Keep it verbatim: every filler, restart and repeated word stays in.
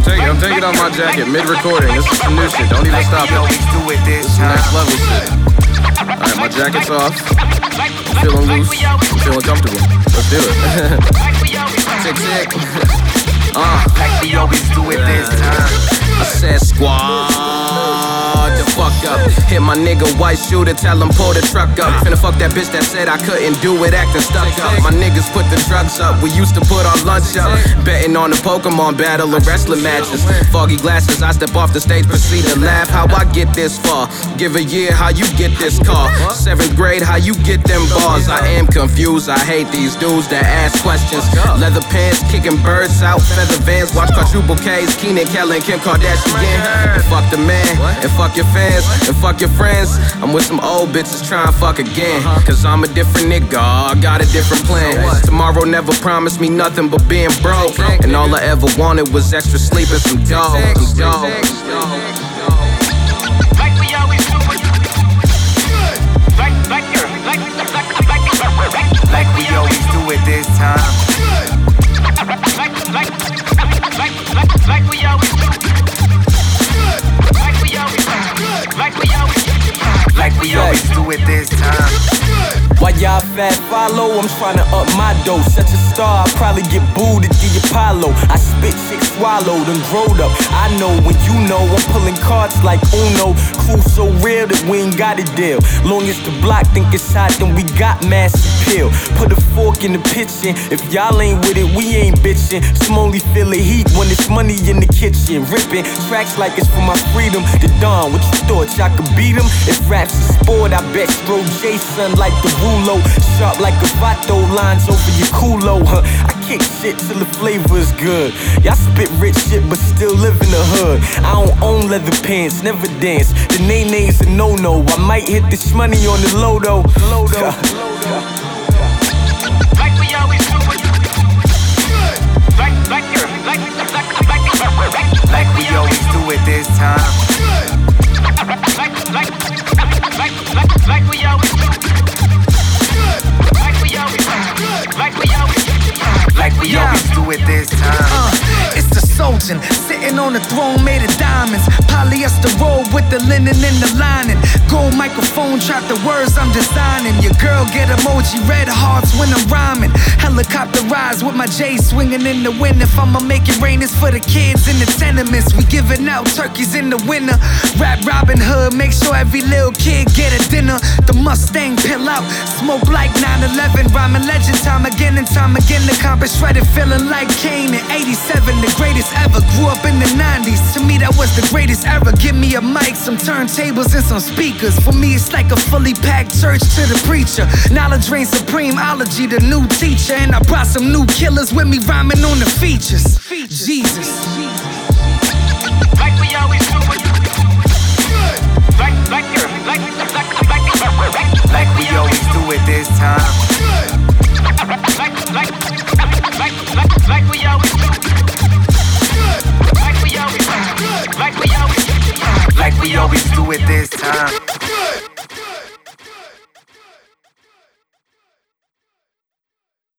I'm taking, I'm taking off my jacket mid-recording. This is some new shit. Don't even stop it. This is next level shit. Alright, my jacket's off. I'm feeling loose. I'm feeling comfortable. Let's do it. Tick, tick. Uh, like we always do it this time. I said squad the fuck up. Hit my nigga white shooter, tell him pull the truck up. Finna fuck that bitch that said I couldn't do it, acting stuck up. My niggas put the drugs up, we used to put our lunch up. Betting on the Pokemon battle or wrestling matches. Foggy glasses, I step off the stage, proceed to laugh. How I get this far? Give a year, how you get this car? Seventh grade, how you get them bars? I am confused, I hate these dudes that ask questions. Leather pants, kicking birds out, feather vans. Watch quadruple K's, Keenan, Kelly, and Kim Kardashian. And fuck the man, and fuck your fans, and fuck your friends. I'm with some old bitches trying to fuck again. Cause I'm a different nigga, I got a different plan. Tomorrow never promised me nothing but being broke. And all I ever wanted was extra sleep and some dough. Some dough. Like we always do it. Like, like, like, like, like we always do it this time. Like, like, like, like, like we always do it. Like we always, like we always, like we always do it this time. While y'all fat follow, I'm tryna up my dose. Such a star, I'll probably get booed at the Apollo. I spit shit swallowed and growed up. I know when you know, I'm pulling cards like Uno. Crew so real that we ain't got a deal. Long as the block think it's hot, then we got massive appeal. Put a fork in the pitching. If y'all ain't with it, we ain't bitching. Some only feel the heat when it's money in the kitchen. Ripping tracks like it's for my freedom. The Dawn, what you thought y'all could beat him? If rap's a sport, I bet Stro Jason like the Rulo. Sharp like a vato, lines over your culo, huh? I kick shit till the flavor is good. Y'all spit rich shit but still live in the hood. I don't own leather pants, never dance. The nay-nay's a no-no. I might hit this money on the low though. Like we always do it. Like, like, like, like, like, like we always do it this time. Like, like, like, like, like we always do it. Like we always, like we always, like we always do it this time. Uh, it's the Sultan sitting on the throne made of diamonds. Polyester robe with the linen in the lining. Gold microphone, trap the words I'm designing. Your girl get emoji, red hearts when I'm rhyming. Helicopter rise with my J swinging in the wind. If I'ma make it rain, it's for the kids in the tenements. We giving out turkeys in the winter. Rap Robin Hood, make sure every little kid get a dinner. The Mustang pill out, smoke like nine eleven. Rhyming legend time again and time again. The compass shredded, feeling like Kane in eighty-seven. The greatest ever, grew up in the nineties. To me that was the greatest era. Give me a mic, some turntables and some speakers. For me it's like a fully packed church to the preacher. Knowledge reigns supreme, ology the new teacher. And I brought some new killers with me rhyming on the features. Jesus.